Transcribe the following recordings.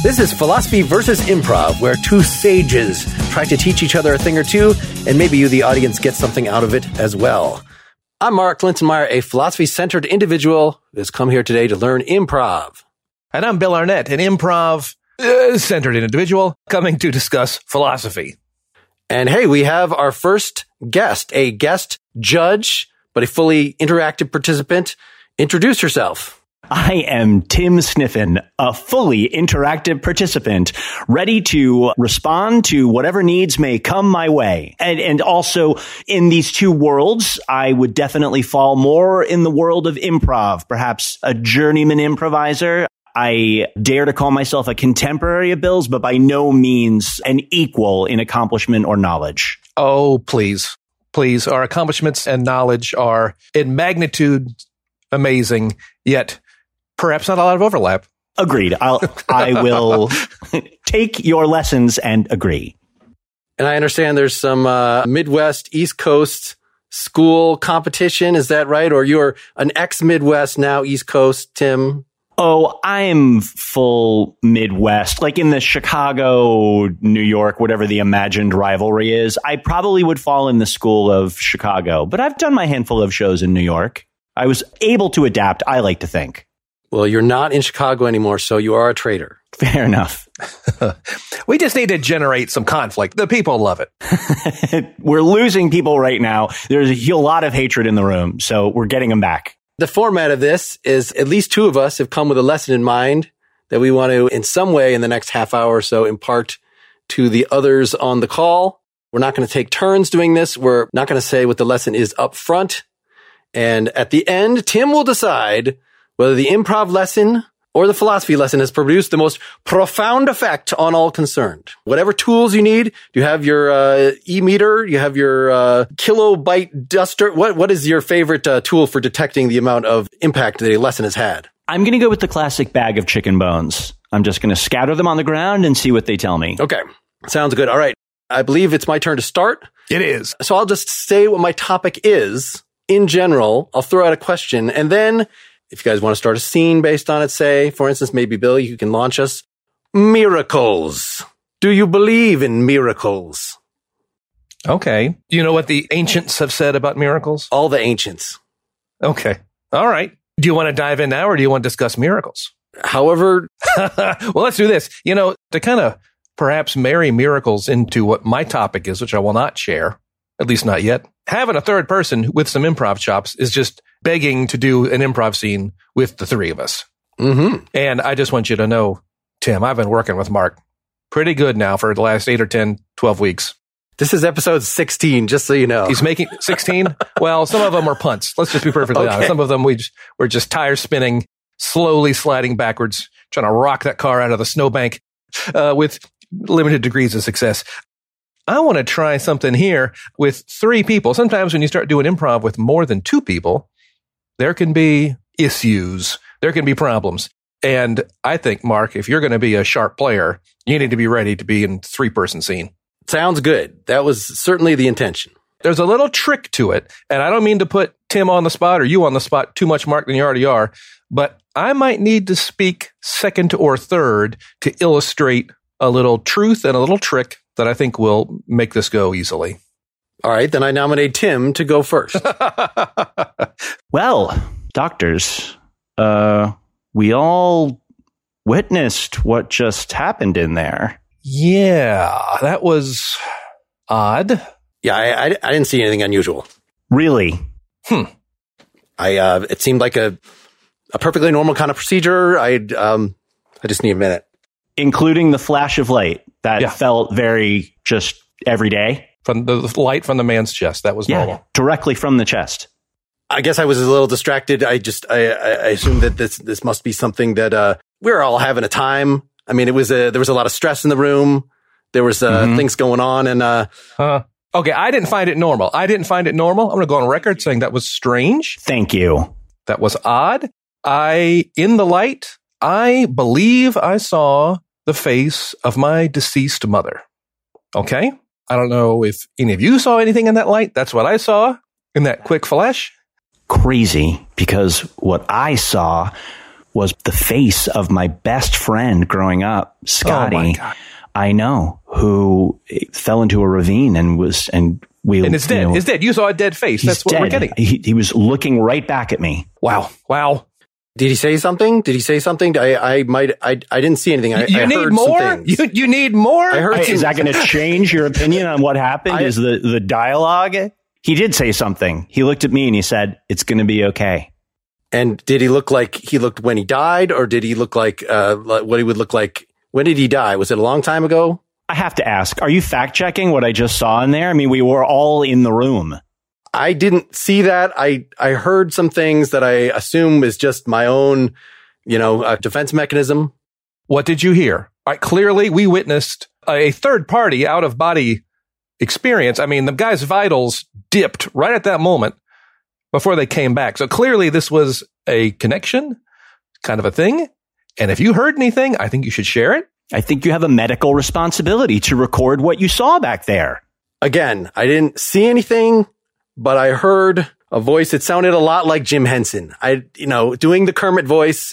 This is Philosophy versus Improv, where two sages try to teach each other a thing or two, and maybe you, the audience, get something out of it as well. I'm Mark Linsenmeyer, a philosophy-centered individual who has come here today to learn improv. And I'm Bill Arnett, an improv-centered individual coming to discuss philosophy. And hey, we have our first guest, a guest judge, but a fully interactive participant. Introduce yourself. I am Tim Sniffen, a fully interactive participant, ready to respond to whatever needs may come my way. And also, in these two worlds, I would definitely fall more in the world of improv, perhaps a journeyman improviser. I dare to call myself a contemporary of Bill's, but by no means an equal in accomplishment or knowledge. Oh, please. Please. Our accomplishments and knowledge are in magnitude amazing, yet perhaps not a lot of overlap. Agreed. I will take your lessons and agree. And I understand there's some Midwest, East Coast school competition. Is that right? Or you're an ex-Midwest, now East Coast, Tim? Oh, I'm full Midwest, like in the Chicago, New York, whatever the imagined rivalry is. I probably would fall in the school of Chicago, but I've done my handful of shows in New York. I was able to adapt, I like to think. Well, you're not in Chicago anymore, so you are a traitor. Fair enough. We just need to generate some conflict. The people love it. We're losing people right now. There's a lot of hatred in the room, so we're getting them back. The format of this is at least two of us have come with a lesson in mind that we want to, in some way, in the next half hour or so, impart to the others on the call. We're not going to take turns doing this. We're not going to say what the lesson is up front. And at the end, Tim will decide whether the improv lesson or the philosophy lesson has produced the most profound effect on all concerned. Whatever tools you need, you have your e-meter, you have your kilobyte duster. What is your favorite tool for detecting the amount of impact that a lesson has had? I'm going to go with the classic bag of chicken bones. I'm just going to scatter them on the ground and see what they tell me. Okay, sounds good. All right, I believe it's my turn to start. It is. So I'll just say what my topic is. In general, I'll throw out a question, and then if you guys want to start a scene based on it, say, for instance, maybe Bill, you can launch us. Miracles. Do you believe in miracles? Okay. You know what the ancients have said about miracles? All the ancients. Okay. All right. Do you want to dive in now or do you want to discuss miracles? However. Well, let's do this. You know, to kind of perhaps marry miracles into what my topic is, which I will not share, at least not yet. Having a third person with some improv chops is just begging to do an improv scene with the three of us. Mm-hmm. And I just want you to know, Tim, I've been working with Mark pretty good now for the last 8 or 10, 12 weeks. This is episode 16, just so you know. He's making 16? Well, some of them were punts. Let's just be perfectly honest. Some of them we're just tire spinning, slowly sliding backwards, trying to rock that car out of the snowbank with limited degrees of success. I want to try something here with 3 people. Sometimes when you start doing improv with more than 2 people, there can be issues. There can be problems. And I think, Mark, if you're going to be a sharp player, you need to be ready to be in 3-person scene. Sounds good. That was certainly the intention. There's a little trick to it. And I don't mean to put Tim on the spot or you on the spot too much, Mark, than you already are. But I might need to speak second or third to illustrate a little truth and a little trick that I think will make this go easily. All right, then I nominate Tim to go first. Well, doctors, we all witnessed what just happened in there. Yeah, that was odd. Yeah, I didn't see anything unusual. Really? It seemed like a perfectly normal kind of procedure. I just need a minute. Including the flash of light that felt very just everyday. From the light from the man's chest. That was normal. Directly from the chest. I guess I was a little distracted. I assumed that this must be something that we're all having a time. I mean, there was a lot of stress in the room. There was things going on, and okay, I didn't find it normal. I'm going to go on record saying that was strange. Thank you. That was odd. In the light, I believe I saw the face of my deceased mother. Okay? I don't know if any of you saw anything in that light. That's what I saw in that quick flash. Crazy, because what I saw was the face of my best friend growing up, Scotty. Oh my God. I know, who fell into a ravine and is dead. Is dead. You saw a dead face. That's what we're getting. He was looking right back at me. Wow. Did he say something? I didn't see anything. I need heard more? some things. You need more? I heard. Is that going to change your opinion on what happened? Is the dialogue? He did say something. He looked at me and he said, "It's going to be okay." And did he look like he looked when he died, or did he look like what he would look like? When did he die? Was it a long time ago? I have to ask, are you fact checking what I just saw in there? I mean, we were all in the room. I didn't see that. I heard some things that I assume is just my own, defense mechanism. What did you hear? All right, clearly, we witnessed a third party out of body experience. I mean, the guy's vitals dipped right at that moment before they came back. So clearly, this was a connection, kind of a thing. And if you heard anything, I think you should share it. I think you have a medical responsibility to record what you saw back there. Again, I didn't see anything, but I heard a voice that sounded a lot like Jim Henson. Doing the Kermit voice.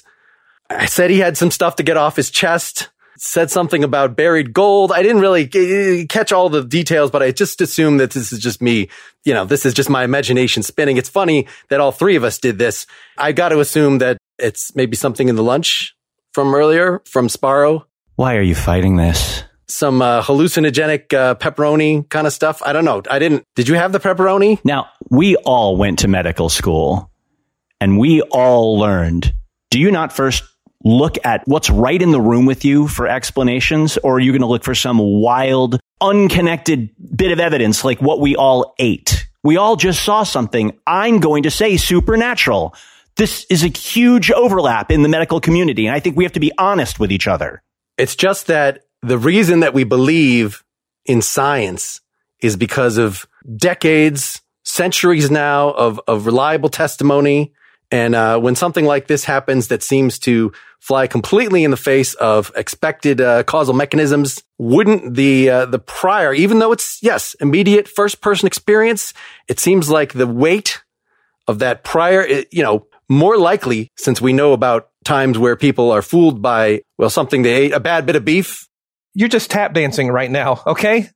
I said he had some stuff to get off his chest. Said something about buried gold. I didn't really catch all the details, but I just assumed that this is just me. This is just my imagination spinning. It's funny that all three of us did this. I got to assume that it's maybe something in the lunch from earlier, from Sparrow. Why are you fighting this? Some hallucinogenic pepperoni kind of stuff. I don't know. Did you have the pepperoni? Now, we all went to medical school and we all learned. Do you not first look at what's right in the room with you for explanations, or are you going to look for some wild, unconnected bit of evidence like what we all ate? We all just saw something. I'm going to say supernatural. This is a huge overlap in the medical community, and I think we have to be honest with each other. It's just that the reason that we believe in science is because of decades, centuries now of reliable testimony. And when something like this happens that seems to fly completely in the face of expected causal mechanisms, wouldn't the prior, even though it's, yes, immediate first-person experience, it seems like the weight of that prior, more likely, since we know about times where people are fooled by, something they ate, a bad bit of beef. You're just tap dancing right now, okay?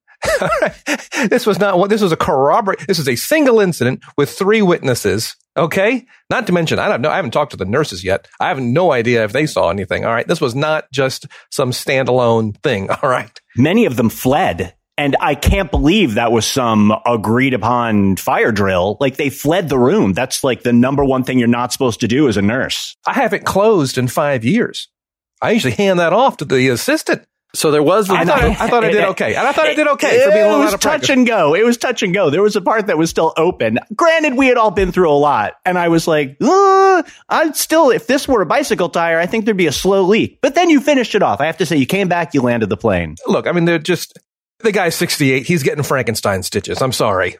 This was a single incident with 3 witnesses, okay? Not to mention, I haven't talked to the nurses yet. I have no idea if they saw anything, all right? This was not just some standalone thing, all right? Many of them fled. And I can't believe that was some agreed upon fire drill. Like, they fled the room. That's like the number one thing you're not supposed to do as a nurse. I haven't closed in 5 years. I usually hand that off to the assistant. So there was. I thought I did okay. And I thought I did okay for being a little out of practice. It was touch and go. There was a part that was still open. Granted, we had all been through a lot. And I was like, if this were a bicycle tire, I think there'd be a slow leak. But then you finished it off. I have to say, you came back, you landed the plane. Look, I mean, the guy's 68. He's getting Frankenstein stitches. I'm sorry.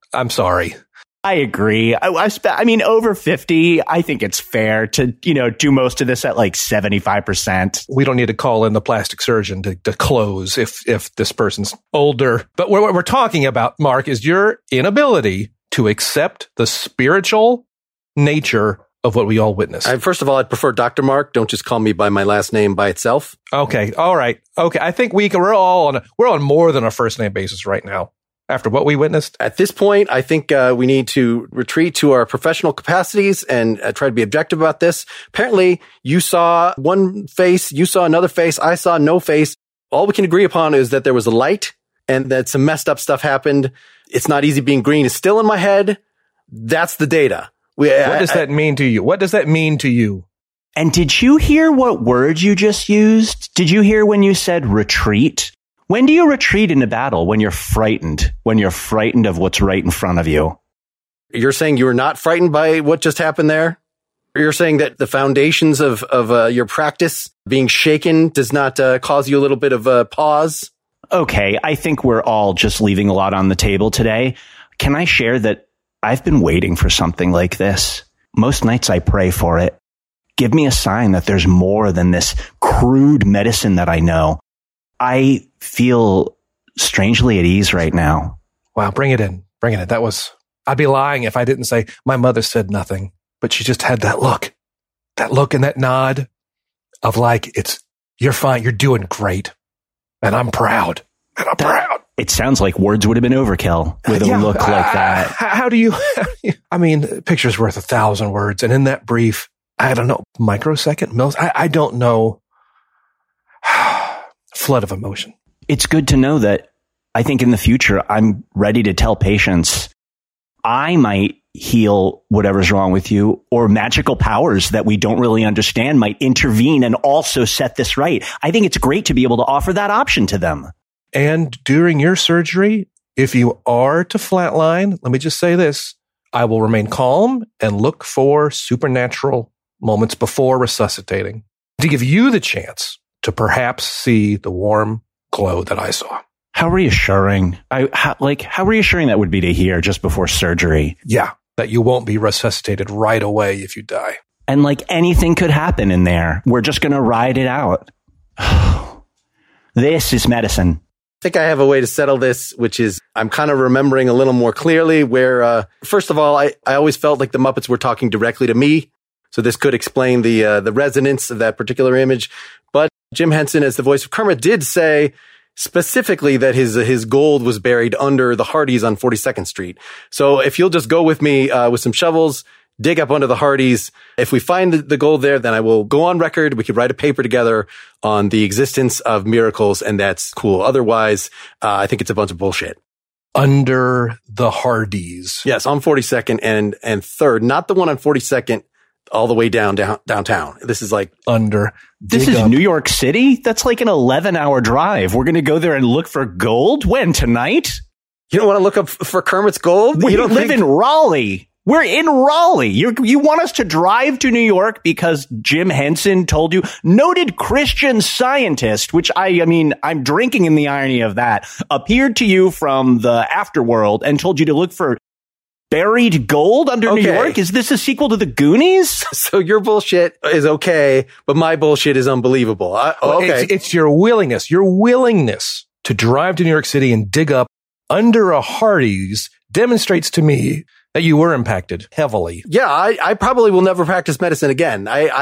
I agree. I mean, over 50, I think it's fair to, do most of this at like 75%. We don't need to call in the plastic surgeon to close if this person's older. But what we're talking about, Mark, is your inability to accept the spiritual nature of what we all witnessed. First of all, I'd prefer Dr. Mark. Don't just call me by my last name by itself. Okay. All right. Okay. I think we're on more than a first name basis right now. After what we witnessed? At this point, I think we need to retreat to our professional capacities and try to be objective about this. Apparently, you saw one face, you saw another face, I saw no face. All we can agree upon is that there was a light and that some messed up stuff happened. It's not easy being green. It's still in my head. That's the data. What does that mean to you? What does that mean to you? And did you hear what word you just used? Did you hear when you said retreat? When do you retreat in a battle? When you're frightened of what's right in front of you. You're saying you were not frightened by what just happened there? You're saying that the foundations of your practice being shaken does not cause you a little bit of a pause? Okay, I think we're all just leaving a lot on the table today. Can I share that I've been waiting for something like this? Most nights I pray for it. Give me a sign that there's more than this crude medicine that I know. I feel strangely at ease right now. Wow, bring it in. I'd be lying if I didn't say my mother said nothing, but she just had that look. that look and that nod of like, you're fine, you're doing great. And I'm proud. It sounds like words would have been overkill with a look like that. How do you, I mean, a picture's worth 1,000 words. And in that brief, I don't know, microsecond, I don't know, flood of emotion. It's good to know that I think in the future, I'm ready to tell patients I might heal whatever's wrong with you, or magical powers that we don't really understand might intervene and also set this right. I think it's great to be able to offer that option to them. And during your surgery, if you are to flatline, let me just say this, I will remain calm and look for supernatural moments before resuscitating to give you the chance to perhaps see the warm glow that I saw. How reassuring. How reassuring that would be to hear just before surgery. Yeah, that you won't be resuscitated right away if you die. And like anything could happen in there. We're just going to ride it out. This is medicine. I think I have a way to settle this, which is I'm kind of remembering a little more clearly where, first of all, I always felt like the Muppets were talking directly to me. So this could explain the resonance of that particular image. But Jim Henson, as the voice of Kermit, did say specifically that his gold was buried under the Hardys on 42nd Street. So if you'll just go with me with some shovels, dig up under the Hardys. If we find the gold there, then I will go on record. We could write a paper together on the existence of miracles, and that's cool. Otherwise, I think it's a bunch of bullshit. Under the Hardys. Yes, on 42nd and 3rd, not the one on 42nd all the way downtown. This is like This is New York City? That's like an 11-hour drive. We're going to go there and look for gold? When? Tonight? You don't want to look up for Kermit's gold? We live in Raleigh. We're in Raleigh. You want us to drive to New York because Jim Henson told you? Noted Christian Scientist, which I'm drinking in the irony of that, appeared to you from the afterworld and told you to look for buried gold under New York? Is this a sequel to the Goonies? So your bullshit is okay, but my bullshit is unbelievable. Okay. It's your willingness to drive to New York City and dig up under a Hardee's demonstrates to me that you were impacted heavily. Yeah, I probably will never practice medicine again.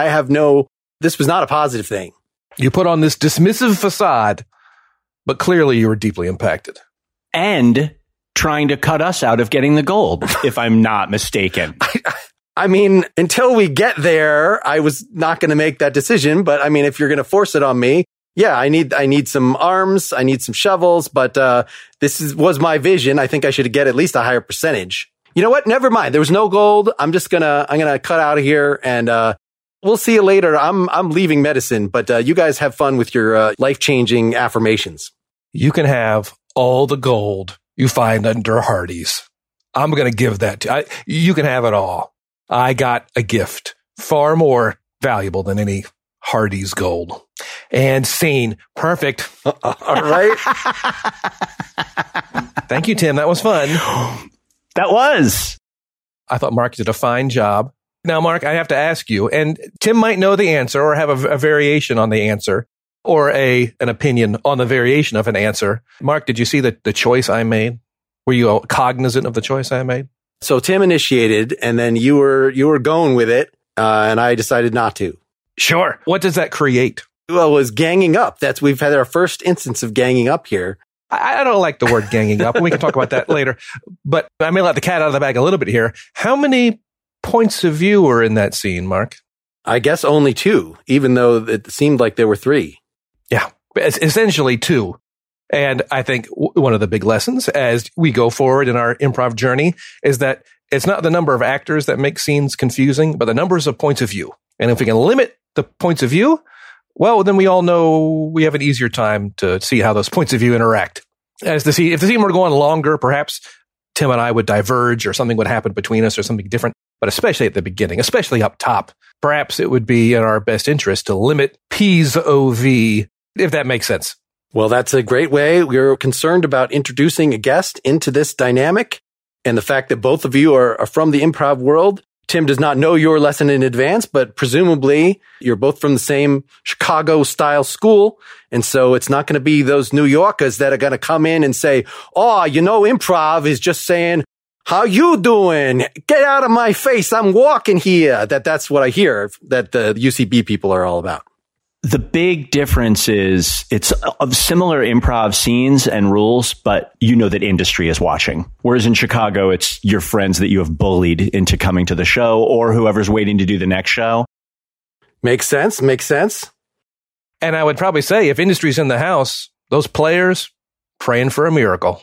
This was not a positive thing. You put on this dismissive facade, but clearly you were deeply impacted. And trying to cut us out of getting the gold, if I'm not mistaken. I mean, until we get there, I was not going to make that decision. But I mean, if you're going to force it on me, yeah, I need some arms, I need some shovels. But was my vision. I think I should get at least a higher percentage. You know what? Never mind. There was no gold. I'm gonna cut out of here, and we'll see you later. I'm leaving medicine, but you guys have fun with your life-changing affirmations. You can have all the gold you find under Hardee's. I'm going to give that to you. You can have it all. I got a gift far more valuable than any Hardee's gold. And scene. Perfect. All right. Thank you, Tim. That was fun. That was. I thought Mark did a fine job. Now, Mark, I have to ask you, and Tim might know the answer or have a variation on the answer, or an opinion on the variation of an answer. Mark, did you see the choice I made? Were you cognizant of the choice I made? So Tim initiated, and then you were going with it, and I decided not to. Sure. What does that create? Well, it was ganging up. We've had our first instance of ganging up here. I don't like the word ganging up, and we can talk about that later. But I may let the cat out of the bag a little bit here. How many points of view were in that scene, Mark? I guess only 2, even though it seemed like there were 3. Yeah, essentially 2. And I think one of the big lessons as we go forward in our improv journey is that it's not the number of actors that make scenes confusing, but the numbers of points of view. And if we can limit the points of view, well, then we all know we have an easier time to see how those points of view interact. If the scene were to go on longer, perhaps Tim and I would diverge or something would happen between us or something different. But especially at the beginning, especially up top, perhaps it would be in our best interest to limit P's OV, if that makes sense. Well, that's a great way. We're concerned about introducing a guest into this dynamic. And the fact that both of you are from the improv world. Tim does not know your lesson in advance, but presumably you're both from the same Chicago-style school. And so it's not going to be those New Yorkers that are going to come in and say, oh, improv is just saying, How you doing? Get out of my face. I'm walking here. That's what I hear that the UCB people are all about. The big difference is it's of similar improv scenes and rules, but you know that industry is watching. Whereas in Chicago, it's your friends that you have bullied into coming to the show or whoever's waiting to do the next show. Makes sense. And I would probably say if industry's in the house, those players praying for a miracle.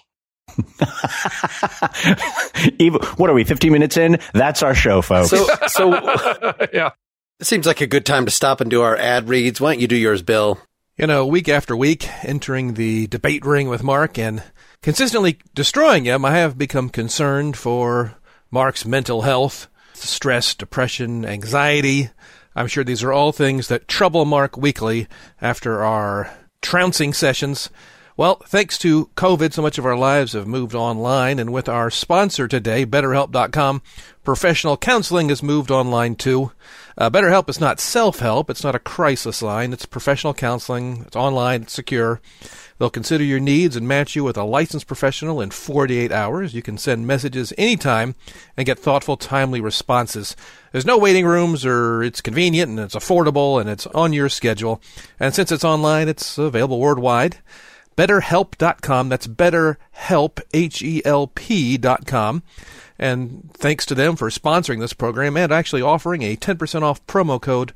What are we, 15 minutes in? That's our show, folks. So Yeah. It seems like a good time to stop and do our ad reads. Why don't you do yours, Bill? You know, week after week, entering the debate ring with Mark and consistently destroying him, I have become concerned for Mark's mental health, stress, depression, anxiety. I'm sure these are all things that trouble Mark weekly after our trouncing sessions. Well, thanks to COVID, so much of our lives have moved online, and with our sponsor today, BetterHelp.com, professional counseling has moved online too. BetterHelp is not self-help. It's not a crisis line. It's professional counseling. It's online. It's secure. They'll consider your needs and match you with a licensed professional in 48 hours. You can send messages anytime and get thoughtful, timely responses. There's no waiting rooms, or it's convenient and it's affordable and it's on your schedule. And since it's online, it's available worldwide. BetterHelp.com. That's BetterHelp, HELP.com. And thanks to them for sponsoring this program and actually offering a 10% off promo code,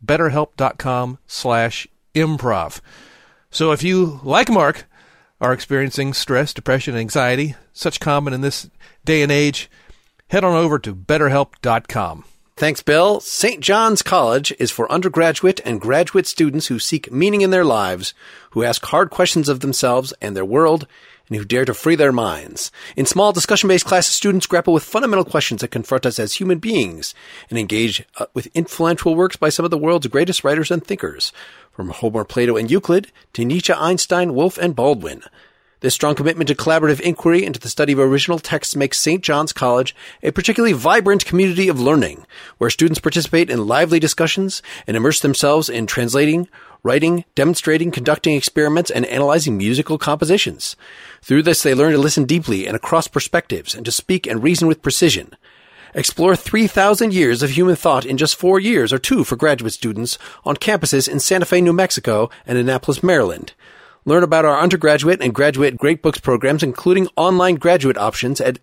BetterHelp.com/improv. So if you, like Mark, are experiencing stress, depression, anxiety, such common in this day and age, head on over to BetterHelp.com. Thanks, Bill. St. John's College is for undergraduate and graduate students who seek meaning in their lives, who ask hard questions of themselves and their world, and who dare to free their minds. In small discussion-based classes, students grapple with fundamental questions that confront us as human beings and engage with influential works by some of the world's greatest writers and thinkers, from Homer, Plato, and Euclid to Nietzsche, Einstein, Woolf, and Baldwin. This strong commitment to collaborative inquiry into the study of original texts makes St. John's College a particularly vibrant community of learning, where students participate in lively discussions and immerse themselves in translating, writing, demonstrating, conducting experiments, and analyzing musical compositions. Through this, they learn to listen deeply and across perspectives and to speak and reason with precision. Explore 3,000 years of human thought in just 4 years or 2 for graduate students on campuses in Santa Fe, New Mexico, and Annapolis, Maryland. Learn about our undergraduate and graduate Great Books programs, including online graduate options at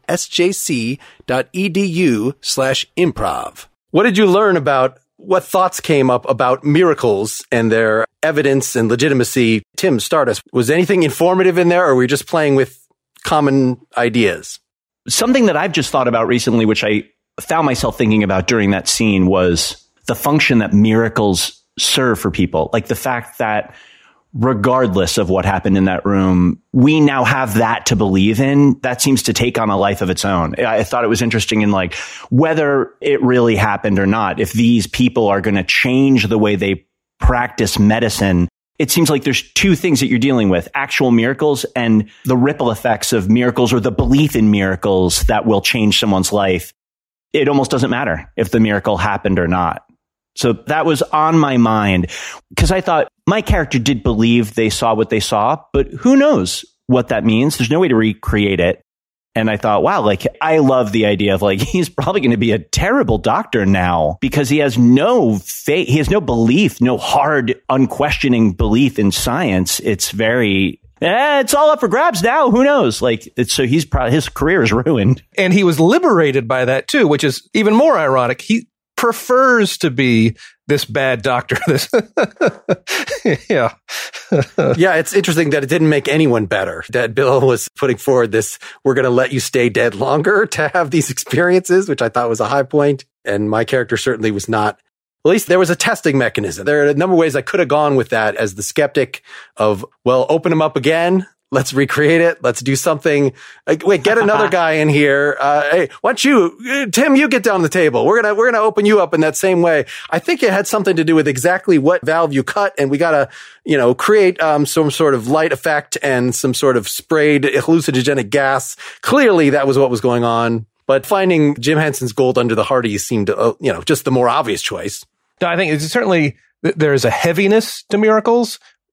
sjc.edu/improv. What did you learn about what thoughts came up about miracles and their evidence and legitimacy? Tim, start us. Was anything informative in there, or were we just playing with common ideas? Something that I've just thought about recently, which I found myself thinking about during that scene, was the function that miracles serve for people. Like the fact that regardless of what happened in that room, we now have that to believe in. That seems to take on a life of its own. I thought it was interesting in like whether it really happened or not. If these people are going to change the way they practice medicine, it seems like there's two things that you're dealing with: actual miracles and the ripple effects of miracles, or the belief in miracles that will change someone's life. It almost doesn't matter if the miracle happened or not. So that was on my mind because I thought my character did believe they saw what they saw, but who knows what that means? There's no way to recreate it. And I thought, wow, like I love the idea of like, he's probably going to be a terrible doctor now because he has no faith. He has no belief, no hard, unquestioning belief in science. It's very, it's all up for grabs now. Who knows? Like, so he's probably, his career is ruined. And he was liberated by that too, which is even more ironic. He prefers to be this bad doctor. Yeah. Yeah, it's interesting that it didn't make anyone better. That Bill was putting forward this, we're going to let you stay dead longer to have these experiences, which I thought was a high point. And my character certainly was not. At least there was a testing mechanism. There are a number of ways I could have gone with that as the skeptic of, well, open them up again. Let's recreate it. Let's do something. Wait, get another guy in here. Hey, why don't you, Tim, you get down the table. We're going to open you up in that same way. I think it had something to do with exactly what valve you cut. And we got to, create, some sort of light effect and some sort of sprayed hallucinogenic gas. Clearly that was what was going on. But finding Jim Henson's gold under the Hardys seemed, just the more obvious choice. I think it's certainly, there is a heaviness to miracles.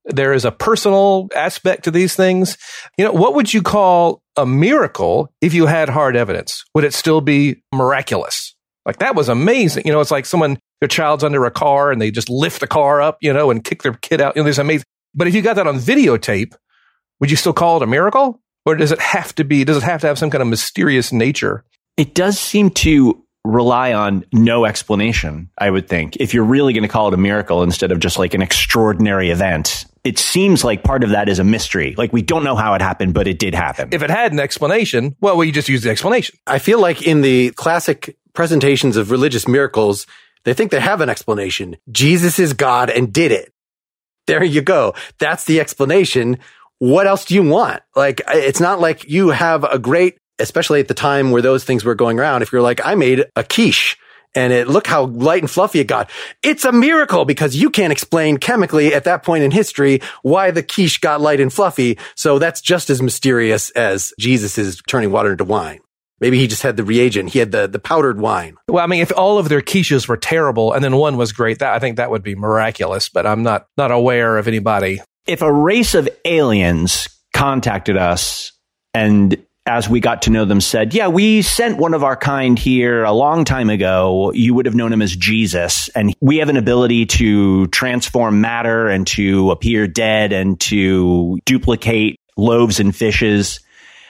There is a personal aspect to these things. What would you call a miracle if you had hard evidence? Would it still be miraculous? Like, that was amazing. It's like their child's under a car and they just lift the car up, and kick their kid out. There's amazing. But if you got that on videotape, would you still call it a miracle? Or does it have to have some kind of mysterious nature? It does seem to rely on no explanation, I would think. If you're really going to call it a miracle instead of just like an extraordinary event, it seems like part of that is a mystery. Like, we don't know how it happened, but it did happen. If it had an explanation, well, you just use the explanation. I feel like in the classic presentations of religious miracles, they think they have an explanation. Jesus is God and did it. There you go. That's the explanation. What else do you want? Like, it's not like you have a great, especially at the time where those things were going around. If you're like, I made a quiche and look how light and fluffy it got. It's a miracle because you can't explain chemically at that point in history why the quiche got light and fluffy. So that's just as mysterious as Jesus is turning water into wine. Maybe he just had the reagent. He had the powdered wine. Well, I mean, if all of their quiches were terrible and then one was great, I think that would be miraculous, but I'm not aware of anybody. If a race of aliens contacted us and as we got to know them said, yeah, we sent one of our kind here a long time ago, you would have known him as Jesus. And we have an ability to transform matter and to appear dead and to duplicate loaves and fishes.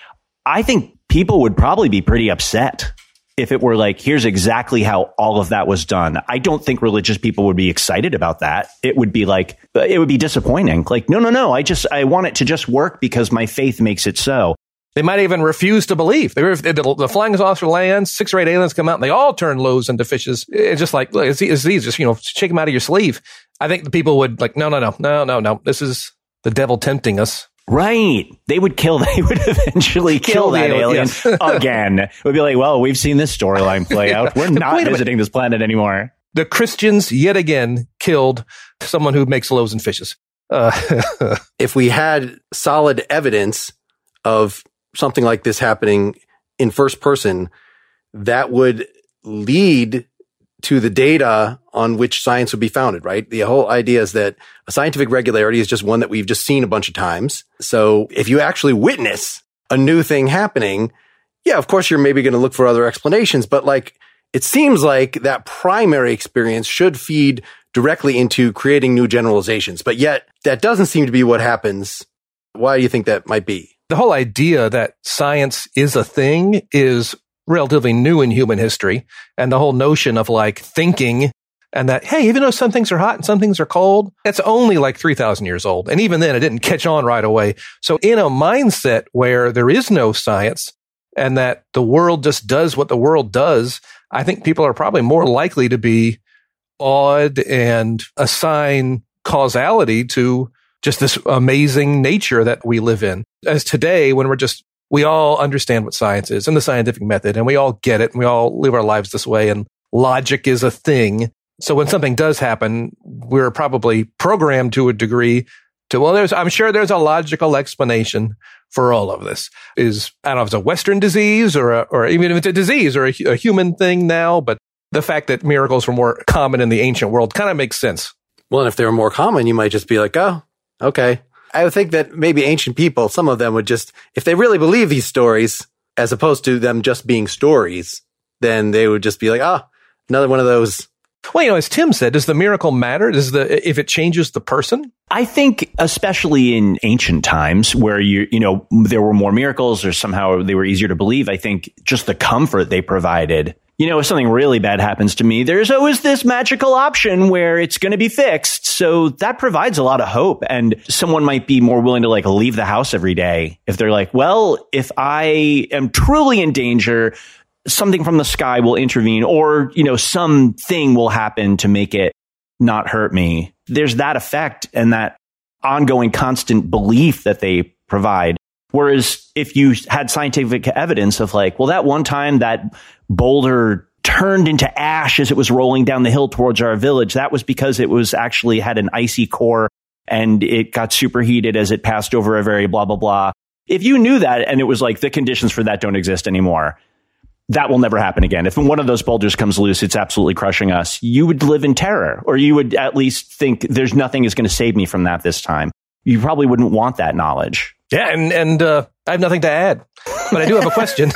I think people would probably be pretty upset if it were like, here's exactly how all of that was done. I don't think religious people would be excited about that. It would be disappointing. Like, no, I want it to just work because my faith makes it so. They might even refuse to believe. The flying saucer lands, 6 or 8 aliens come out, and they all turn loaves into fishes. It's just like, look, it's these, just, shake them out of your sleeve. I think the people would like, no. This is the devil tempting us. Right. They would eventually kill that alien again. It would be like, well, we've seen this storyline play out. We're not visiting this planet anymore. The Christians yet again killed someone who makes loaves and fishes. If we had solid evidence of something like this happening in first person, that would lead to the data on which science would be founded, right? The whole idea is that a scientific regularity is just one that we've just seen a bunch of times. So if you actually witness a new thing happening, yeah, of course, you're maybe going to look for other explanations, but like, it seems like that primary experience should feed directly into creating new generalizations, but yet that doesn't seem to be what happens. Why do you think that might be? The whole idea that science is a thing is relatively new in human history. And the whole notion of like thinking and that, hey, even though some things are hot and some things are cold, that's only like 3,000 years old. And even then it didn't catch on right away. So in a mindset where there is no science and that the world just does what the world does, I think people are probably more likely to be awed and assign causality to just this amazing nature that we live in. As today, when we all understand what science is and the scientific method, and we all get it, and we all live our lives this way, and logic is a thing. So when something does happen, we're probably programmed to a degree to, I'm sure there's a logical explanation for all of this. I don't know if it's a Western disease or even if it's a disease or a human thing now, but the fact that miracles were more common in the ancient world kind of makes sense. Well, and if they were more common, you might just be like, oh, okay. I would think that maybe ancient people, some of them would just, if they really believe these stories, as opposed to them just being stories, then they would just be like, another one of those. Well, as Tim said, does the miracle matter? If it changes the person? I think, especially in ancient times where there were more miracles or somehow they were easier to believe, I think just the comfort they provided. If something really bad happens to me, there's always this magical option where it's going to be fixed. So that provides a lot of hope. And someone might be more willing to leave the house every day if they're like, well, if I am truly in danger, something from the sky will intervene or, something will happen to make it not hurt me. There's that effect and that ongoing constant belief that they provide. Whereas if you had scientific evidence of that one time that boulder turned into ash as it was rolling down the hill towards our village, that was because it was actually had an icy core and it got superheated as it passed over a very blah, blah, blah. If you knew that and it was the conditions for that don't exist anymore, that will never happen again. If one of those boulders comes loose, it's absolutely crushing us. You would live in terror, or you would at least think there's nothing is going to save me from that this time. You probably wouldn't want that knowledge. Yeah, and I have nothing to add, but I do have a question.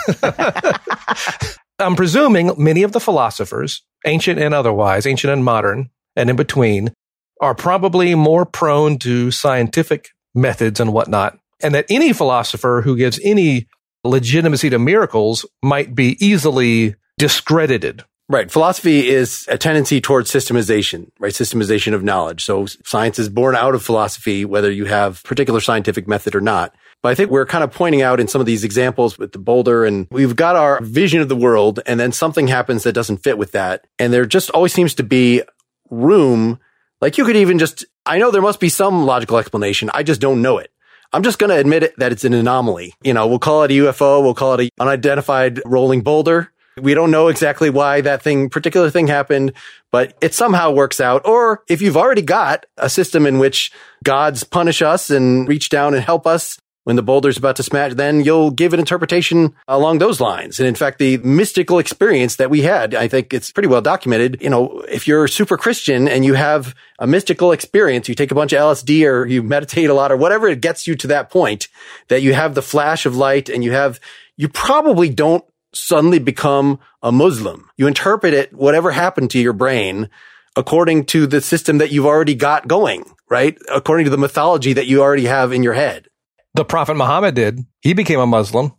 I'm presuming many of the philosophers, ancient and otherwise, ancient and modern, and in between, are probably more prone to scientific methods and whatnot, and that any philosopher who gives any legitimacy to miracles might be easily discredited. Right. Philosophy is a tendency towards systemization, right? Systemization of knowledge. So science is born out of philosophy, whether you have particular scientific method or not. But I think we're kind of pointing out in some of these examples with the boulder, and we've got our vision of the world, and then something happens that doesn't fit with that. And there just always seems to be room. Like you could even just, I know there must be some logical explanation. I just don't know it. I'm just going to admit it, that it's an anomaly. You know, we'll call it a UFO. We'll call it an unidentified rolling boulder. We don't know exactly why that particular thing happened, but it somehow works out. Or if you've already got a system in which gods punish us and reach down and help us when the boulder's about to smash, then you'll give an interpretation along those lines. And in fact, the mystical experience that we had, I think it's pretty well documented. You know, if you're super Christian and you have a mystical experience, you take a bunch of LSD or you meditate a lot or whatever, it gets you to that point that you have the flash of light and you probably don't suddenly become a Muslim. You interpret it, whatever happened to your brain, according to the system that you've already got going, right? According to the mythology that you already have in your head. The Prophet Muhammad did. He became a Muslim.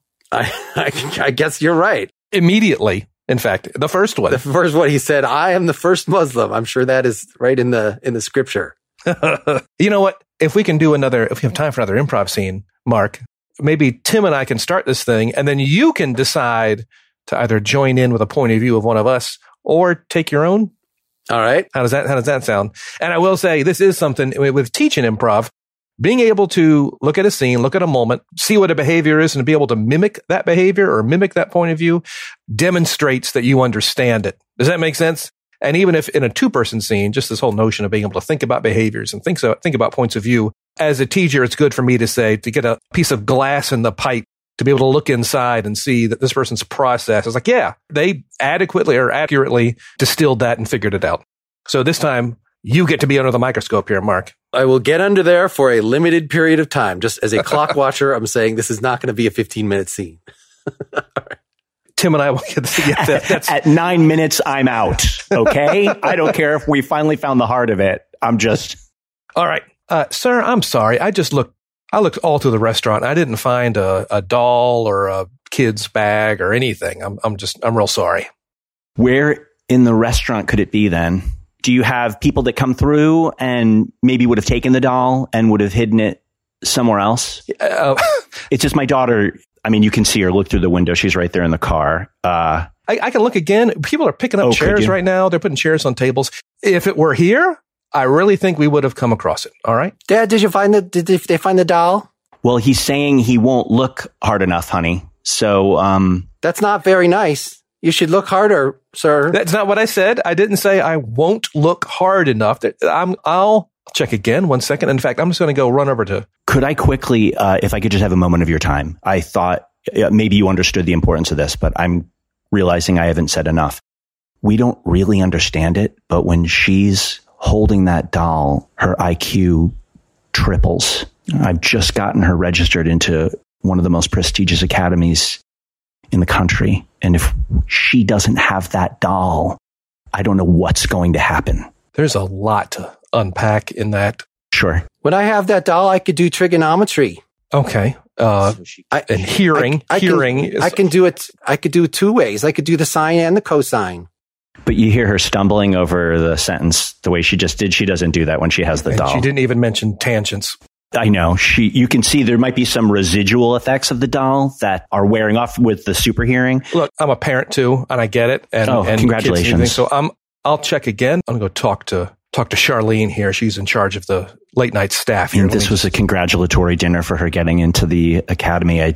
I guess you're right. Immediately. In fact, the first one. The first one, he said, I am the first Muslim. I'm sure that is right in the scripture. You know what? If we have time for another improv scene, Mark, maybe Tim and I can start this thing, and then you can decide to either join in with a point of view of one of us or take your own. All right. How does that sound? And I will say this is something with teaching improv, being able to look at a scene, look at a moment, see what a behavior is, and be able to mimic that behavior or mimic that point of view demonstrates that you understand it. Does that make sense? And even if in a two-person scene, just this whole notion of being able to think about behaviors and think about points of view. As a teacher, it's good for me to get a piece of glass in the pipe to be able to look inside and see that this person's process is like, yeah, they adequately or accurately distilled that and figured it out. So this time, you get to be under the microscope here, Mark. I will get under there for a limited period of time. Just as a clock watcher, I'm saying this is not going to be a 15-minute scene. Tim and I will get that. At 9 minutes, I'm out. Okay? I don't care if we finally found the heart of it. I'm just... All right. Sir, I'm sorry. I looked all through the restaurant. I didn't find a doll or a kid's bag or anything. I'm real sorry. Where in the restaurant could it be then? Do you have people that come through and maybe would have taken the doll and would have hidden it somewhere else? It's just my daughter. I mean, you can see her look through the window. She's right there in the car. I can look again. People are picking up chairs right now. They're putting chairs on tables. If it were here, I really think we would have come across it. All right. Dad, did they find the doll? Well, he's saying he won't look hard enough, honey. So, that's not very nice. You should look harder, sir. That's not what I said. I didn't say I won't look hard enough. I'll check again. 1 second. In fact, I'm just going to go run over to... Could I quickly, if I could just have a moment of your time? I thought maybe you understood the importance of this, but I'm realizing I haven't said enough. We don't really understand it, but when she's holding that doll, her IQ triples. I've just gotten her registered into one of the most prestigious academies in the country. And if she doesn't have that doll, I don't know what's going to happen. There's a lot to unpack in that. Sure. When I have that doll, I could do trigonometry. Okay. And hearing. I can do it. I could do it two ways. I could do the sine and the cosine. But you hear her stumbling over the sentence the way she just did. She doesn't do that when she has the doll. She didn't even mention tangents. I know. You can see there might be some residual effects of the doll that are wearing off with the super hearing. Look, I'm a parent too, and I get it. And congratulations. So I'll check again. I'm going to talk to Charlene here. She's in charge of the late night staff here. And this was a congratulatory dinner for her getting into the academy. You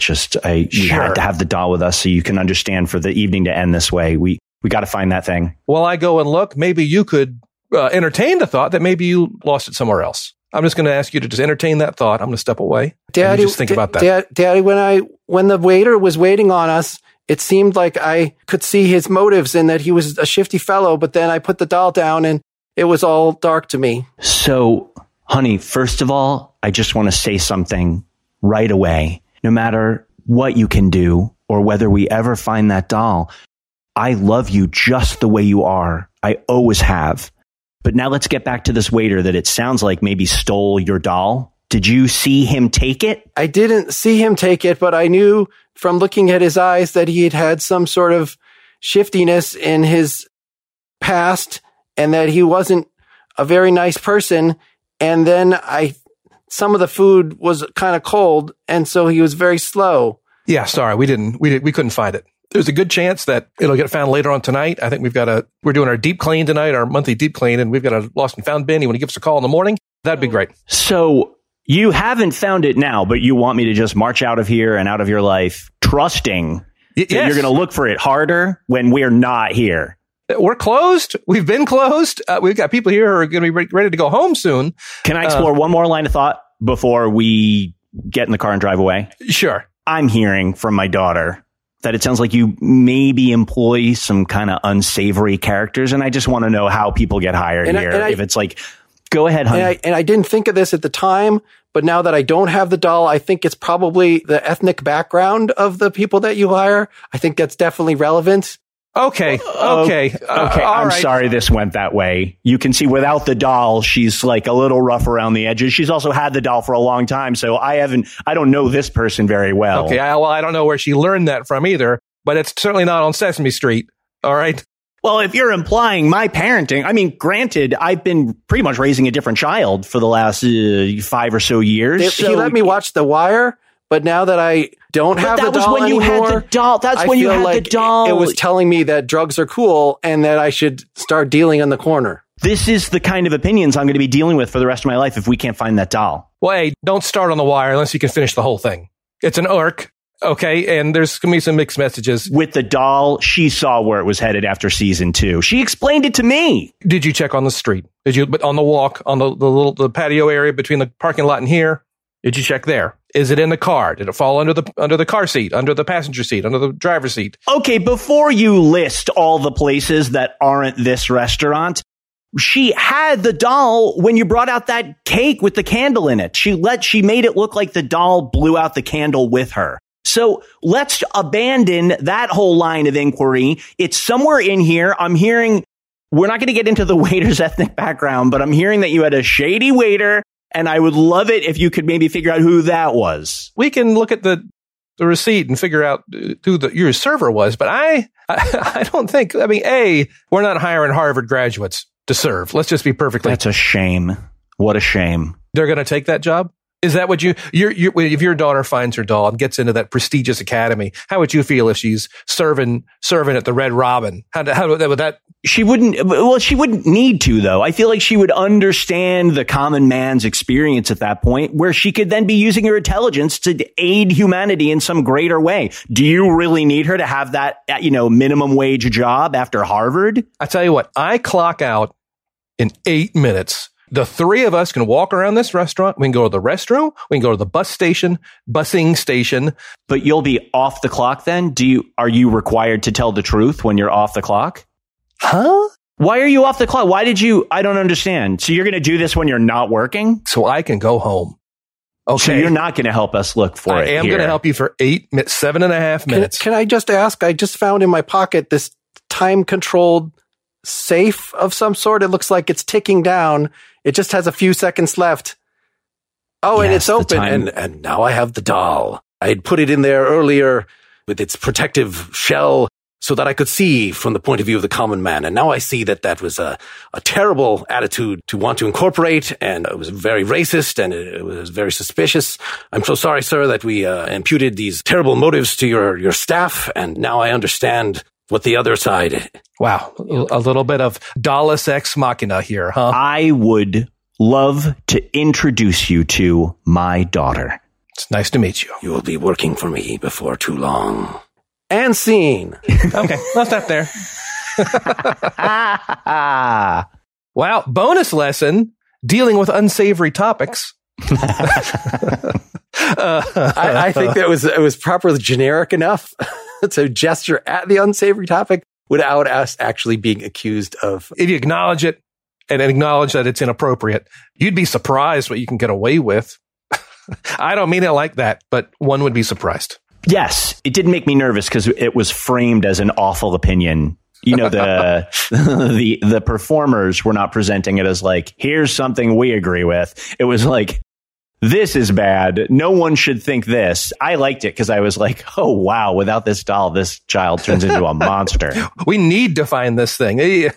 had to have the doll with us so you can understand for the evening to end this way. We got to find that thing. While I go and look, maybe you could entertain the thought that maybe you lost it somewhere else. I'm just going to ask you to just entertain that thought. I'm going to step away. Daddy, just think about that. Daddy, when the waiter was waiting on us, it seemed like I could see his motives and that he was a shifty fellow. But then I put the doll down and it was all dark to me. So Honey, first of all, I just want to say something right away. No matter what you can do or whether we ever find that doll, I love you just the way you are. I always have. But now let's get back to this waiter that it sounds like maybe stole your doll. Did you see him take it? I didn't see him take it, but I knew from looking at his eyes that he had had some sort of shiftiness in his past and that he wasn't a very nice person. And then some of the food was kind of cold, and so he was very slow. Yeah, sorry, we couldn't find it. There's a good chance that it'll get found later on tonight. I think we're doing our deep clean tonight, our monthly deep clean, and we've got a lost and found bin. You want to give us a call in the morning? That'd be great. So you haven't found it now, but you want me to just march out of here and out of your life, trusting that you're going to look for it harder when we're not here. We're closed. We've been closed. We've got people here who are going to be ready to go home soon. Can I explore one more line of thought before we get in the car and drive away? Sure. I'm hearing from my daughter that it sounds like you maybe employ some kind of unsavory characters, and I just want to know how people get hired here. If it's like, go ahead, honey. And I didn't think of this at the time, but now that I don't have the doll, I think it's probably the ethnic background of the people that you hire. I think that's definitely relevant. Okay. I'm sorry this went that way. You can see without the doll, she's like a little rough around the edges. She's also had the doll for a long time, so I don't know this person very well. Okay, I don't know where she learned that from either, but it's certainly not on Sesame Street. All right. Well, if you're implying my parenting, I mean, granted, I've been pretty much raising a different child for the last 5 or so years. He let me watch The Wire. But now that I don't have the doll anymore, that's when you had the doll. It was telling me that drugs are cool and that I should start dealing on the corner. This is the kind of opinions I'm going to be dealing with for the rest of my life if we can't find that doll. Well, hey, don't start on The Wire unless you can finish the whole thing. It's an arc, okay? And there's going to be some mixed messages. With the doll, she saw where it was headed after season 2. She explained it to me. Did you check on the street? But on the walk, on the patio area between the parking lot and here? Did you check there? Is it in the car? Did it fall under the car seat, under the passenger seat, under the driver's seat? Okay, before you list all the places that aren't this restaurant, she had the doll when you brought out that cake with the candle in it. She made it look like the doll blew out the candle with her. So let's abandon that whole line of inquiry. It's somewhere in here. I'm hearing, we're not going to get into the waiter's ethnic background, but I'm hearing that you had a shady waiter. And I would love it if you could maybe figure out who that was. We can look at the receipt and figure out who your server was. But I don't think, we're not hiring Harvard graduates to serve. Let's just be perfectly. That's a shame. What a shame. They're going to take that job? Is that what if your daughter finds her doll and gets into that prestigious academy, how would you feel if she's serving at the Red Robin? How would that? She wouldn't need to, though. I feel like she would understand the common man's experience at that point, where she could then be using her intelligence to aid humanity in some greater way. Do you really need her to have that, minimum wage job after Harvard? I tell you what, I clock out in 8 minutes. The three of us can walk around this restaurant. We can go to the restroom. We can go to the busing station. But you'll be off the clock then? Are you required to tell the truth when you're off the clock? Huh? Why are you off the clock? I don't understand. So you're going to do this when you're not working? So I can go home. Okay. So you're not going to help us look for it. I am going to help you for 7.5 minutes. Can I just ask? I just found in my pocket this time-controlled safe of some sort. It looks like it's ticking down. It just has a few seconds left. Oh, yes, and it's open. And now I have the doll. I had put it in there earlier with its protective shell so that I could see from the point of view of the common man. And now I see that was a terrible attitude to want to incorporate, and it was very racist, and it was very suspicious. I'm so sorry, sir, that we imputed these terrible motives to your staff, and now I understand what the other side. Wow. A little bit of Dallas Ex Machina here, huh? I would love to introduce you to my daughter. It's nice to meet you. You will be working for me before too long. And scene. Okay, let's stop there. Wow. Bonus lesson, dealing with unsavory topics. I think that it was properly generic enough to gesture at the unsavory topic without us actually being accused of. If you acknowledge it, and acknowledge that it's inappropriate. You'd be surprised what you can get away with. I don't mean it like that, but one would be surprised. Yes, it did make me nervous because it was framed as an awful opinion. You know, the performers were not presenting it as like, here's something we agree with. It was like, this is bad. No one should think this. I liked it because I was like, oh, wow, without this doll, this child turns into a monster. We need to find this thing.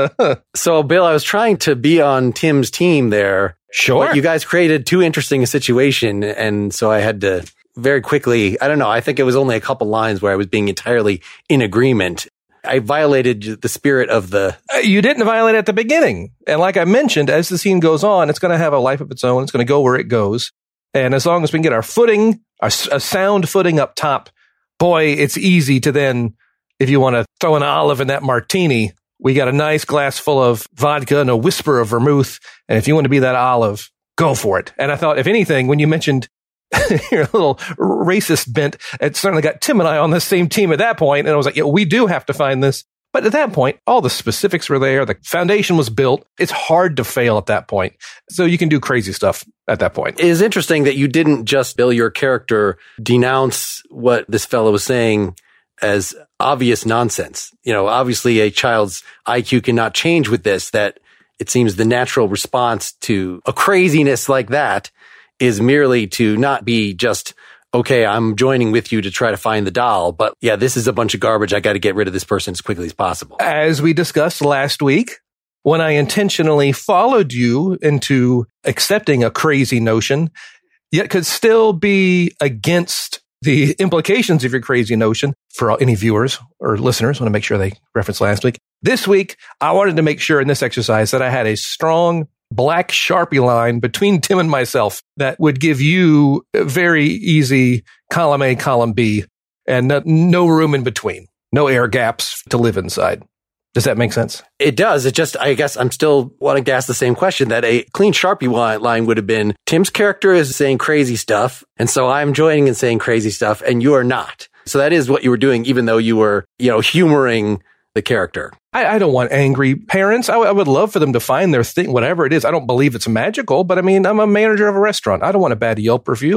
So, Bill, I was trying to be on Tim's team there. Sure. But you guys created too interesting a situation. And so I had to very quickly, I don't know, I think it was only a couple lines where I was being entirely in agreement. I violated the spirit of the... You didn't violate at the beginning. And like I mentioned, as the scene goes on, it's going to have a life of its own. It's going to go where it goes. And as long as we can get our footing, a sound footing up top, boy, it's easy to then, if you want to throw an olive in that martini, we got a nice glass full of vodka and a whisper of vermouth. And if you want to be that olive, go for it. And I thought, if anything, when you mentioned your little racist bent, it certainly got Tim and I on the same team at that point. And I was like, yeah, we do have to find this. But at that point, all the specifics were there. The foundation was built. It's hard to fail at that point. So you can do crazy stuff at that point. It is interesting that you didn't just, Bill, your character, denounce what this fellow was saying as obvious nonsense. You know, obviously a child's IQ cannot change with this, that it seems the natural response to a craziness like that is merely to not be just, okay, I'm joining with you to try to find the doll, but yeah, this is a bunch of garbage. I got to get rid of this person as quickly as possible. As we discussed last week, when I intentionally followed you into accepting a crazy notion, yet could still be against the implications of your crazy notion, for any viewers or listeners, want to make sure they reference last week. This week, I wanted to make sure in this exercise that I had a strong black Sharpie line between Tim and myself that would give you a very easy column A, column B, and no room in between, no air gaps to live inside. Does that make sense? It does. It just, I guess I'm still wanting to ask the same question, that a clean Sharpie line would have been, Tim's character is saying crazy stuff, and so I'm joining and saying crazy stuff, and you are not. So that is what you were doing, even though you were, humoring the character. I don't want angry parents. I would love for them to find their thing, whatever it is. I don't believe it's magical, but I mean, I'm a manager of a restaurant. I don't want a bad Yelp review.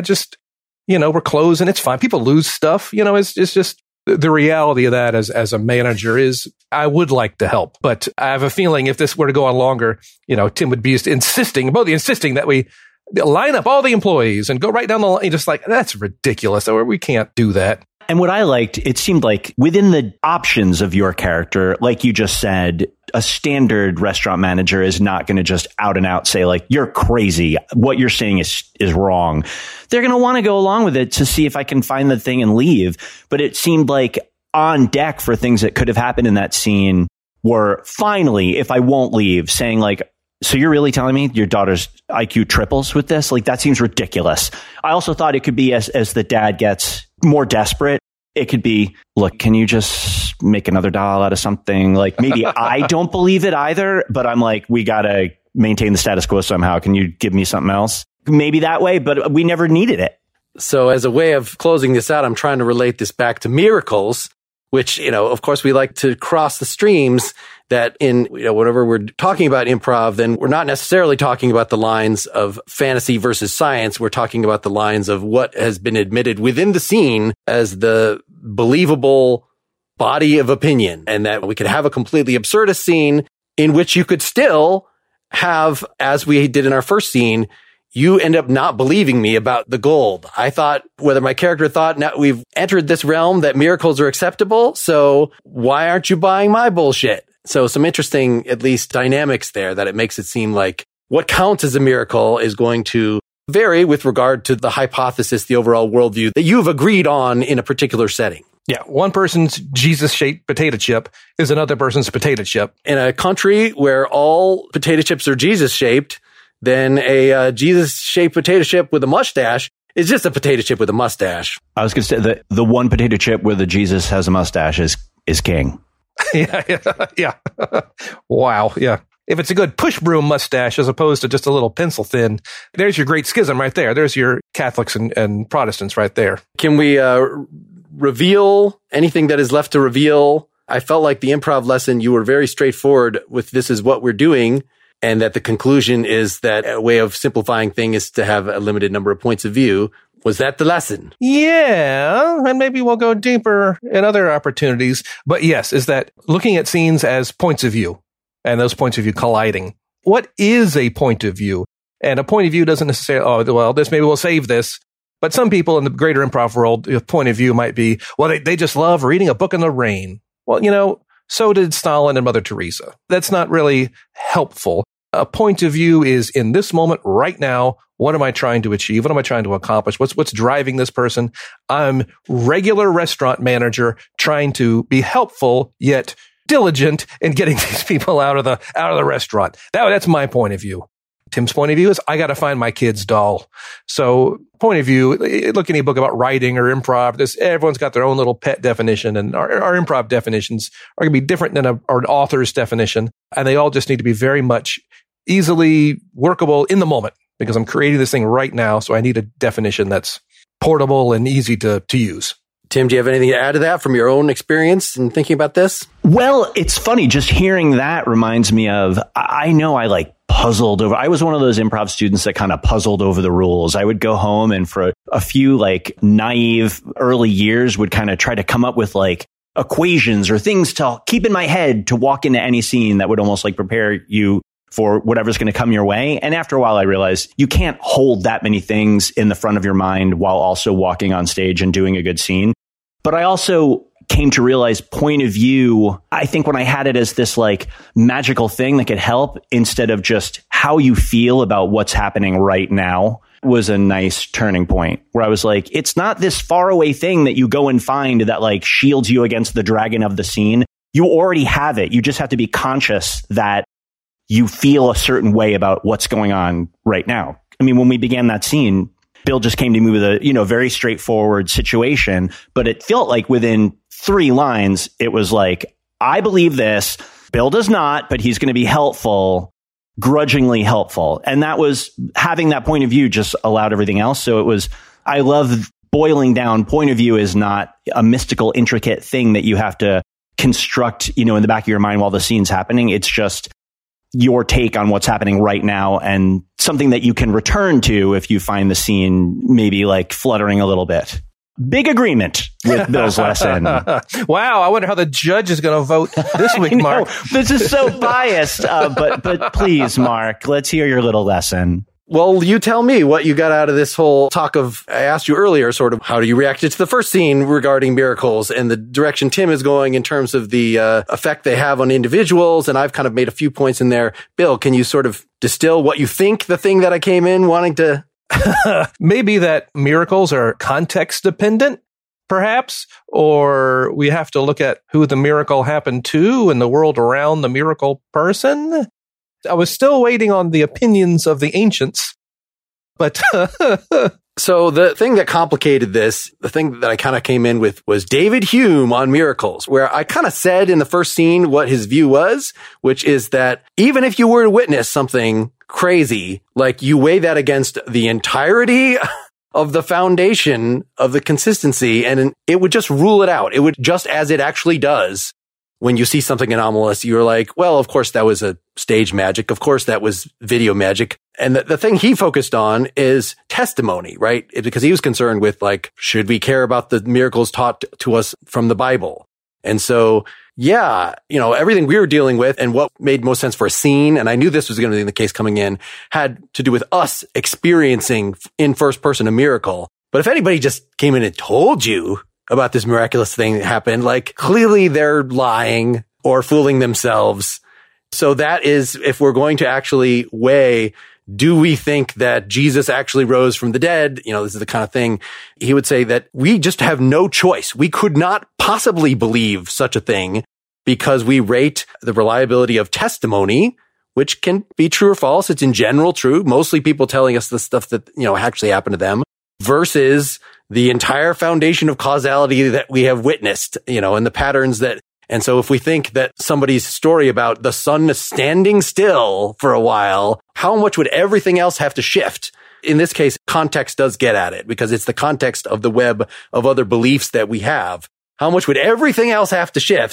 We're closing. It's fine. People lose stuff. It's just the reality of that as a manager is I would like to help, but I have a feeling if this were to go on longer, Tim would be just insisting that we line up all the employees and go right down the line. Just like, that's ridiculous. Or we can't do that. And what I liked, it seemed like within the options of your character, like you just said, a standard restaurant manager is not going to just out and out say like, you're crazy. What you're saying is wrong. They're going to want to go along with it to see if I can find the thing and leave. But it seemed like on deck for things that could have happened in that scene were finally, if I won't leave, saying like, so you're really telling me your daughter's IQ triples with this? Like, that seems ridiculous. I also thought it could be as the dad gets more desperate, it could be, look, can you just make another doll out of something? Like, maybe I don't believe it either, but I'm like, we got to maintain the status quo somehow. Can you give me something else? Maybe that way, but we never needed it. So as a way of closing this out, I'm trying to relate this back to Miracles, which, of course, we like to cross the streams that in, whenever we're talking about improv, then we're not necessarily talking about the lines of fantasy versus science. We're talking about the lines of what has been admitted within the scene as the believable body of opinion, and that we could have a completely absurdist scene in which you could still have, as we did in our first scene, you end up not believing me about the gold. I thought, whether my character thought, now we've entered this realm that miracles are acceptable, so why aren't you buying my bullshit? So some interesting, at least, dynamics there, that it makes it seem like what counts as a miracle is going to vary with regard to the hypothesis, the overall worldview that you've agreed on in a particular setting. Yeah, one person's Jesus-shaped potato chip is another person's potato chip. In a country where all potato chips are Jesus-shaped, then a Jesus-shaped potato chip with a mustache is just a potato chip with a mustache. I was going to say the one potato chip where the Jesus has a mustache is king. Yeah. Wow. Yeah. If it's a good push broom mustache as opposed to just a little pencil thin, there's your great schism right there. There's your Catholics and Protestants right there. Can we reveal anything that is left to reveal I felt like the improv lesson, you were very straightforward with this is what we're doing. And that the conclusion is that a way of simplifying things is to have a limited number of points of view. Was that the lesson? Yeah, and maybe we'll go deeper in other opportunities. But yes, is that looking at scenes as points of view and those points of view colliding. What is a point of view? And a point of view doesn't necessarily, maybe we'll save this. But some people in the greater improv world, a point of view might be, they just love reading a book in the rain. Well, so did Stalin and Mother Teresa. That's not really helpful. A point of view is in this moment right now. What am I trying to achieve? What am I trying to accomplish? What's driving this person? I'm regular restaurant manager trying to be helpful yet diligent in getting these people out of the restaurant. That's my point of view. Tim's point of view is I got to find my kid's doll. So point of view, look any book about writing or improv. Everyone's got their own little pet definition, and our improv definitions are going to be different than an author's definition. And they all just need to be very much easily workable in the moment because I'm creating this thing right now. So I need a definition that's portable and easy to use. Tim, do you have anything to add to that from your own experience in thinking about this? Well, it's funny. Just hearing that reminds me of, I know I puzzled over. I was one of those improv students that kind of puzzled over the rules. I would go home and for a few naive early years would kind of try to come up with equations or things to keep in my head to walk into any scene that would almost prepare you for whatever's going to come your way. And after a while, I realized you can't hold that many things in the front of your mind while also walking on stage and doing a good scene. But I also came to realize point of view, I think when I had it as this magical thing that could help instead of just how you feel about what's happening right now was a nice turning point where I was like, it's not this faraway thing that you go and find that shields you against the dragon of the scene. You already have it. You just have to be conscious that you feel a certain way about what's going on right now. I mean, when we began that scene, Bill just came to me with a, very straightforward situation, but it felt like within 3 lines, it was I believe this. Bill does not, but he's going to be helpful, grudgingly helpful. And that was having that point of view just allowed everything else. So I love boiling down. Point of view is not a mystical, intricate thing that you have to construct, in the back of your mind while the scene's happening. It's just your take on what's happening right now and something that you can return to if you find the scene maybe fluttering a little bit. Big agreement with Bill's lesson. Wow. I wonder how the judge is going to vote this week, Mark. This is so biased. But please, Mark, let's hear your little lesson. Well, you tell me what you got out of this whole talk of, I asked you earlier, sort of, how do you react to the first scene regarding miracles and the direction Tim is going in terms of the effect they have on individuals. And I've kind of made a few points in there. Bill, can you sort of distill what you think the thing that I came in wanting to? Maybe that miracles are context dependent, perhaps, or we have to look at who the miracle happened to and the world around the miracle person. I was still waiting on the opinions of the ancients, but So the thing that complicated this, the thing that I kind of came in with was David Hume on miracles, where I kind of said in the first scene what his view was, which is that even if you were to witness something crazy, you weigh that against the entirety of the foundation of the consistency, and it would just rule it out. It would, just as it actually does. When you see something anomalous, you're like, well, of course that was a stage magic. Of course that was video magic. And the thing he focused on is testimony, right? Because he was concerned with should we care about the miracles taught to us from the Bible? And so, yeah, everything we were dealing with and what made most sense for a scene, and I knew this was going to be the case coming in, had to do with us experiencing in first person a miracle. But if anybody just came in and told you about this miraculous thing that happened, clearly they're lying or fooling themselves. So that is, if we're going to actually weigh, do we think that Jesus actually rose from the dead? This is the kind of thing he would say that we just have no choice. We could not possibly believe such a thing because we rate the reliability of testimony, which can be true or false. It's in general true. Mostly people telling us the stuff that, actually happened to them versus the entire foundation of causality that we have witnessed, and the patterns that, and so if we think that somebody's story about the sun standing still for a while, how much would everything else have to shift? In this case, context does get at it because it's the context of the web of other beliefs that we have. How much would everything else have to shift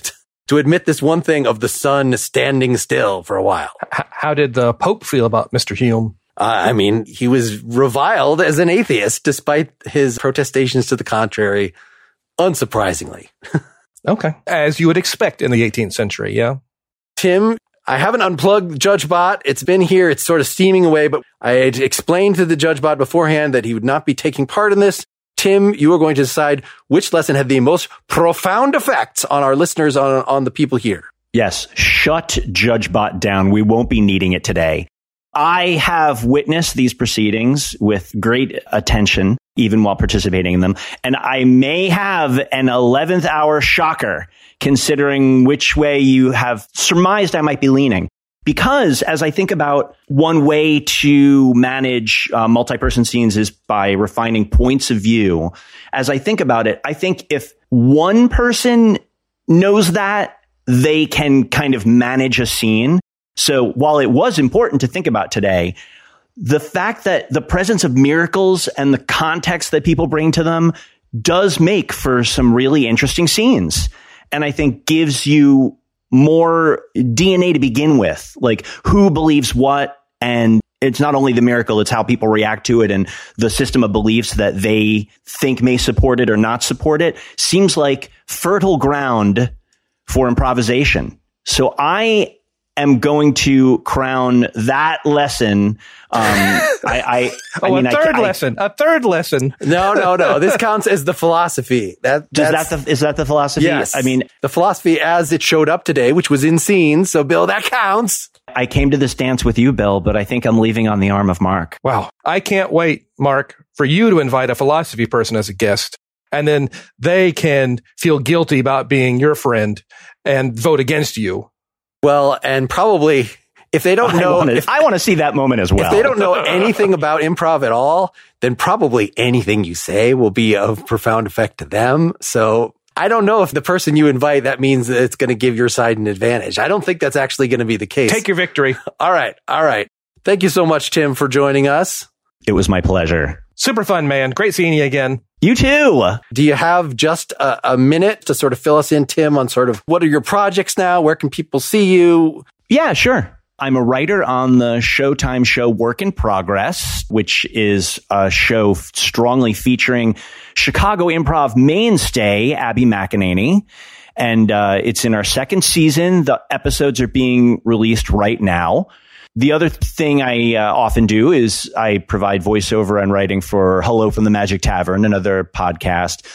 to admit this one thing of the sun standing still for a while. How did the Pope feel about Mr. Hume? He was reviled as an atheist despite his protestations to the contrary, unsurprisingly. Okay. As you would expect in the 18th century, yeah? Tim, I haven't unplugged JudgeBot. It's been here. It's sort of steaming away, but I had explained to the JudgeBot beforehand that he would not be taking part in this. Tim, you are going to decide which lesson had the most profound effects on our listeners, on the people here. Yes. Shut JudgeBot down. We won't be needing it today. I have witnessed these proceedings with great attention, even while participating in them. And I may have an 11th hour shocker, considering which way you have surmised I might be leaning. Because as I think about one way to manage multi-person scenes is by refining points of view. As I think about it, I think if one person knows that, they can kind of manage a scene. So while it was important to think about today, the fact that the presence of miracles and the context that people bring to them does make for some really interesting scenes. And I think gives you more DNA to begin with, like who believes what. And it's not only the miracle, it's how people react to it and the system of beliefs that they think may support it or not support it seems like fertile ground for improvisation. So I am going to crown that lesson. A third lesson. No. This counts as the philosophy. Is that the philosophy? Yes. I mean, the philosophy as it showed up today, which was in scenes. So, Bill, that counts. I came to this dance with you, Bill, but I think I'm leaving on the arm of Mark. Wow. I can't wait, Mark, for you to invite a philosophy person as a guest. And then they can feel guilty about being your friend and vote against you. Well, and probably if they don't know, I want to see that moment as well. If they don't know anything about improv at all, then probably anything you say will be of profound effect to them. So I don't know if the person you invite, that means that it's going to give your side an advantage. I don't think that's actually going to be the case. Take your victory. All right. Thank you so much, Tim, for joining us. It was my pleasure. Super fun, man. Great seeing you again. You too. Do you have just a minute to sort of fill us in, Tim, on sort of what are your projects now? Where can people see you? Yeah, sure. I'm a writer on the Showtime show Work in Progress, which is a show strongly featuring Chicago improv mainstay Abby McEnany. And it's in our second season. The episodes are being released right now. The other thing I often do is I provide voiceover and writing for Hello from the Magic Tavern, another podcast.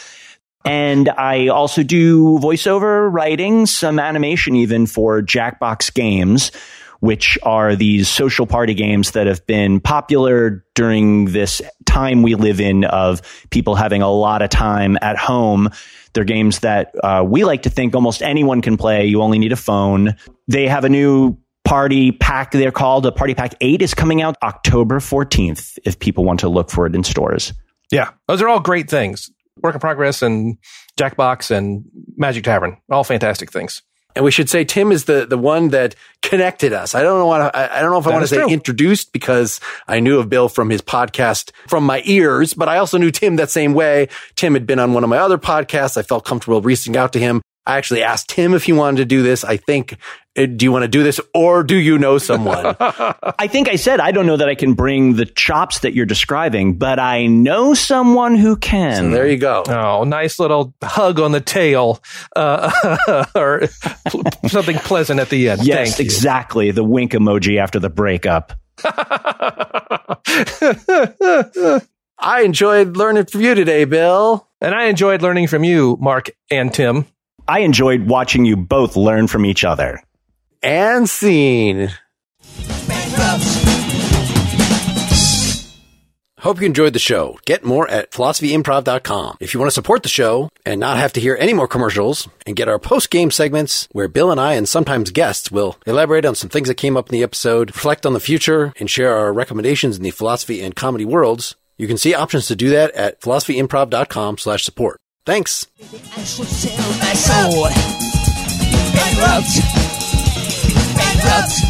And I also do voiceover writing, some animation even for Jackbox Games, which are these social party games that have been popular during this time we live in of people having a lot of time at home. They're games that we like to think almost anyone can play. You only need a phone. They have a new party pack, they're called. A Party Pack 8 is coming out October 14th, if people want to look for it in stores. Yeah, those are all great things. Work in Progress and Jackbox and Magic Tavern, all fantastic things. And we should say Tim is the one that connected us. I don't know if I want to say introduced, because I knew of Bill from his podcast From My Ears, but I also knew Tim that same way. Tim had been on one of my other podcasts. I felt comfortable reaching out to him. I actually asked him if he wanted to do this. I think, do you want to do this, or do you know someone? I think I said, I don't know that I can bring the chops that you're describing, but I know someone who can. So there you go. Oh, nice little hug on the tail, or something pleasant at the end. Yes, Thank exactly. You. The wink emoji after the breakup. I enjoyed learning from you today, Bill. And I enjoyed learning from you, Mark and Tim. I enjoyed watching you both learn from each other. And scene. Hope you enjoyed the show. Get more at philosophyimprov.com. If you want to support the show and not have to hear any more commercials and get our post-game segments where Bill and I and sometimes guests will elaborate on some things that came up in the episode, reflect on the future, and share our recommendations in the philosophy and comedy worlds, you can see options to do that at philosophyimprov.com/support. Thanks. I should sell my soul. Bankrupt.